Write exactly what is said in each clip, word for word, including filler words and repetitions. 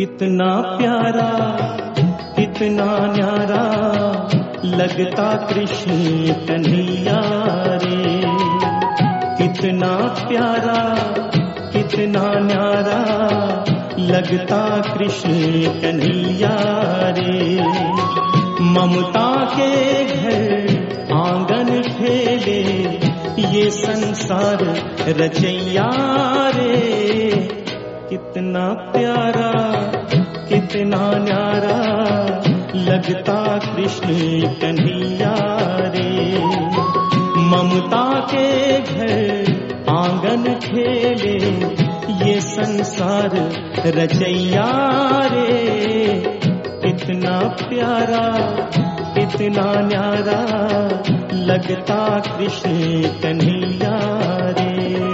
कितना प्यारा कितना न्यारा लगता कृष्ण कन्हैया रे। कितना प्यारा कितना न्यारा लगता कृष्ण कन्हैया रे। ममता के घर आंगन खेले ये संसार रचैया रे। कितना प्यारा कितना न्यारा लगता कृष्ण कन्हैया रे। ममता के घर आंगन खेले ये संसार रचैया रे। कितना प्यारा कितना न्यारा लगता कृष्ण कन्हैया रे।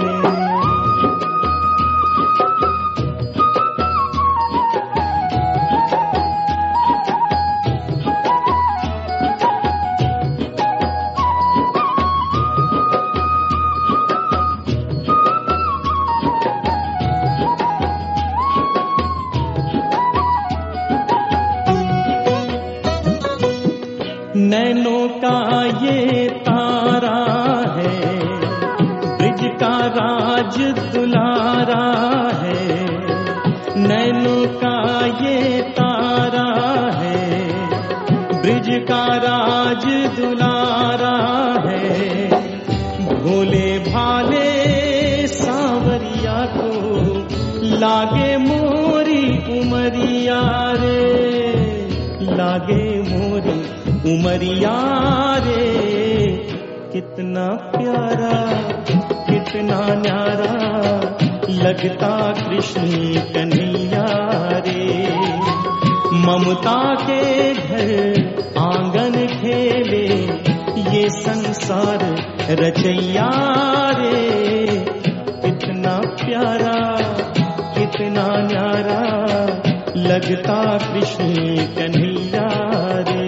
नैनों का ये तारा है ब्रिज का राज दुलारा है। नैनों का ये तारा है ब्रिज का राज दुलारा है। भोले भाले सांवरिया को लागे मोरी उमरिया रे। लागे मोरी उमरिया रे। कितना प्यारा कितना न्यारा लगता कृष्ण कन्हैया रे। ममता के घर आंगन खेले ये संसार रचैया रे। कितना प्यारा कितना न्यारा लगता कृष्ण कन्हैया रे।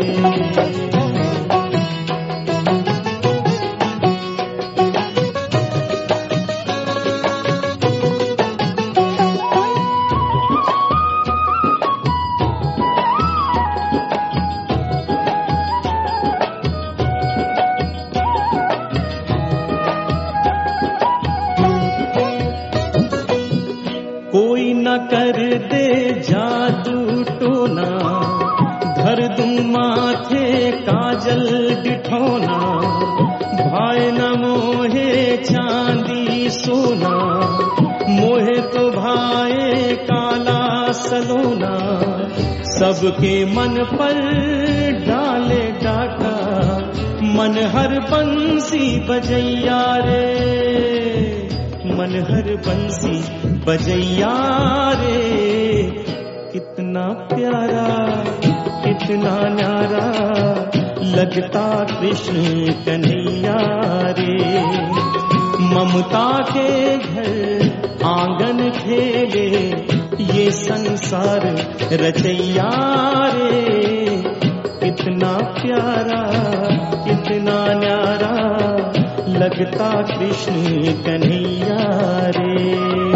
कोई न कर दे जादू टोना धर दूं माथे काजल डिठोना। भाई न मोहे चांदी सोना मोहे तो भाई काला सलोना। सबके मन पर डाले डाका मन हर बंसी बजैया रे। मन हर बंसी बजैया रे। कितना प्यारा कितना न्यारा लगता कृष्ण कन्हैया रे। ममता के घर आंगन खेले ये संसार रचैया रे। कितना प्यारा कितना न्यारा लगता कृष्ण कन्हैया रे।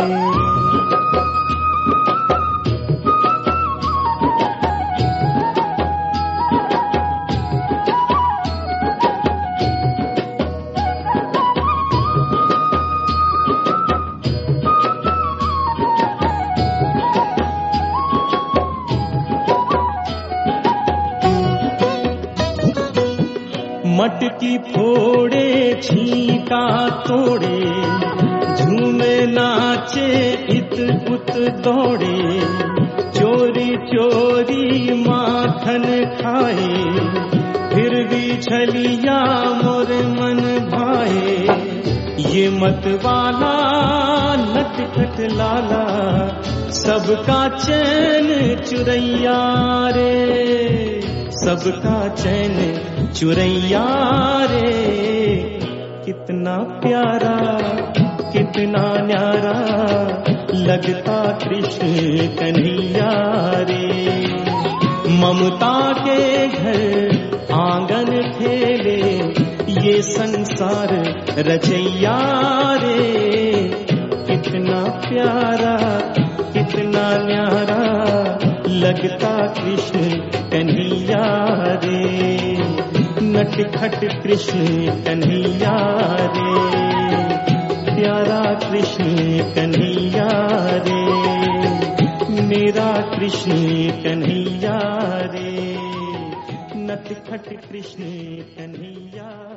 मटकी फोड़े छीका तोड़े झूमे नाचे इत उत दौड़े। चोरी चोरी माखन खाए फिर भी छलिया मोर मन भाए। ये मत वाला नटखट लाला सबका चैन चुरैया रे। सबका चैन चुरैया रे। कितना प्यारा कितना न्यारा लगता कृष्ण कन्हैया रे। ममता के घर आंगन खेले ये संसार रचैया रे। कितना प्यारा कितना न्यारा लगता कृष्ण कन्हैया रे, नटखट कृष्ण कन्हैया रे, प्यारा कृष्ण कन्हैया रे, मेरा कृष्ण कन्हैया रे, नटखट कृष्ण कन्हैया।